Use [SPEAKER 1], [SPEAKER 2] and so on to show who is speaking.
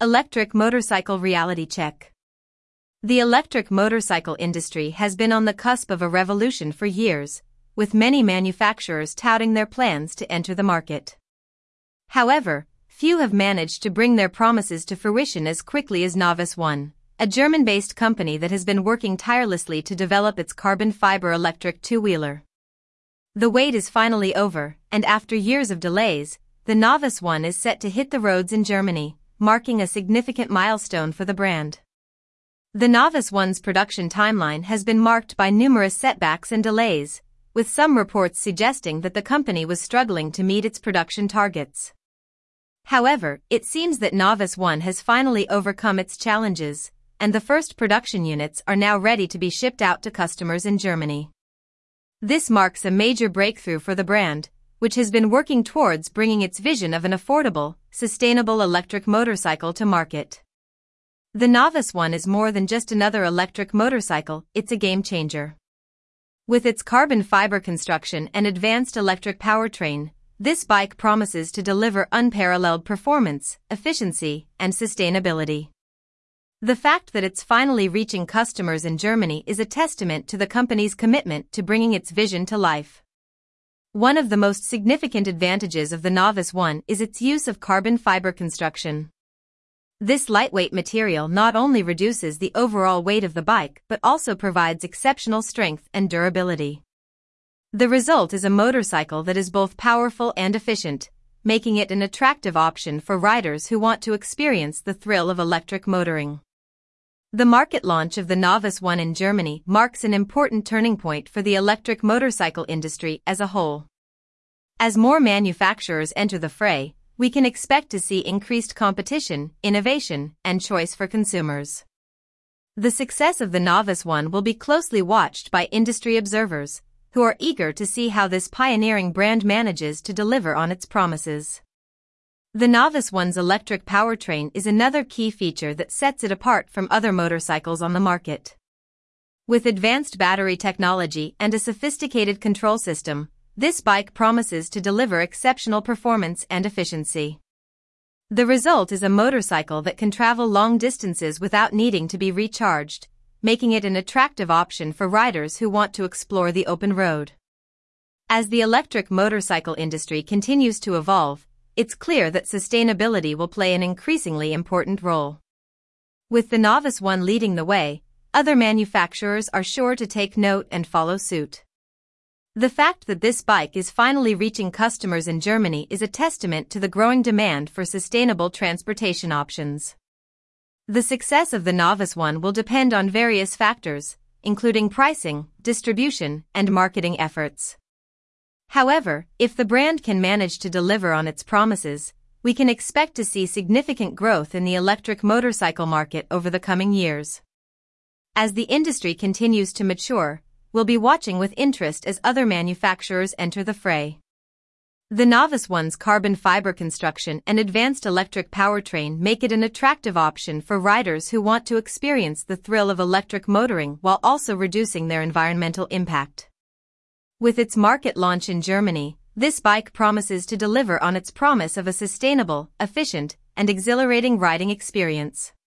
[SPEAKER 1] Electric motorcycle reality check. The electric motorcycle industry has been on the cusp of a revolution for years, with many manufacturers touting their plans to enter the market. However, few have managed to bring their promises to fruition as quickly as Novice One, a German-based company that has been working tirelessly to develop its carbon fiber electric two-wheeler. The wait is finally over, and after years of delays, the Novice One is set to hit the roads in Germany, marking a significant milestone for the brand. The Novice One's production timeline has been marked by numerous setbacks and delays, with some reports suggesting that the company was struggling to meet its production targets. However, it seems that Novice One has finally overcome its challenges, and the first production units are now ready to be shipped out to customers in Germany. This marks a major breakthrough for the brand, which has been working towards bringing its vision of an affordable, sustainable electric motorcycle to market. The Novice One is more than just another electric motorcycle, it's a game changer. With its carbon fiber construction and advanced electric powertrain, this bike promises to deliver unparalleled performance, efficiency, and sustainability. The fact that it's finally reaching customers in Germany is a testament to the company's commitment to bringing its vision to life. One of the most significant advantages of the Novice One is its use of carbon fiber construction. This lightweight material not only reduces the overall weight of the bike but also provides exceptional strength and durability. The result is a motorcycle that is both powerful and efficient, making it an attractive option for riders who want to experience the thrill of electric motoring. The market launch of the Novice One in Germany marks an important turning point for the electric motorcycle industry as a whole. As more manufacturers enter the fray, we can expect to see increased competition, innovation, and choice for consumers. The success of the Novice One will be closely watched by industry observers, who are eager to see how this pioneering brand manages to deliver on its promises. The Novice One's electric powertrain is another key feature that sets it apart from other motorcycles on the market. With advanced battery technology and a sophisticated control system, this bike promises to deliver exceptional performance and efficiency. The result is a motorcycle that can travel long distances without needing to be recharged, making it an attractive option for riders who want to explore the open road. As the electric motorcycle industry continues to evolve, it's clear that sustainability will play an increasingly important role. With the Novice One leading the way, other manufacturers are sure to take note and follow suit. The fact that this bike is finally reaching customers in Germany is a testament to the growing demand for sustainable transportation options. The success of the Novice One will depend on various factors, including pricing, distribution, and marketing efforts. However, if the brand can manage to deliver on its promises, we can expect to see significant growth in the electric motorcycle market over the coming years. As the industry continues to mature, we'll be watching with interest as other manufacturers enter the fray. The Novice One's carbon fiber construction and advanced electric powertrain make it an attractive option for riders who want to experience the thrill of electric motoring while also reducing their environmental impact. With its market launch in Germany, this bike promises to deliver on its promise of a sustainable, efficient, and exhilarating riding experience.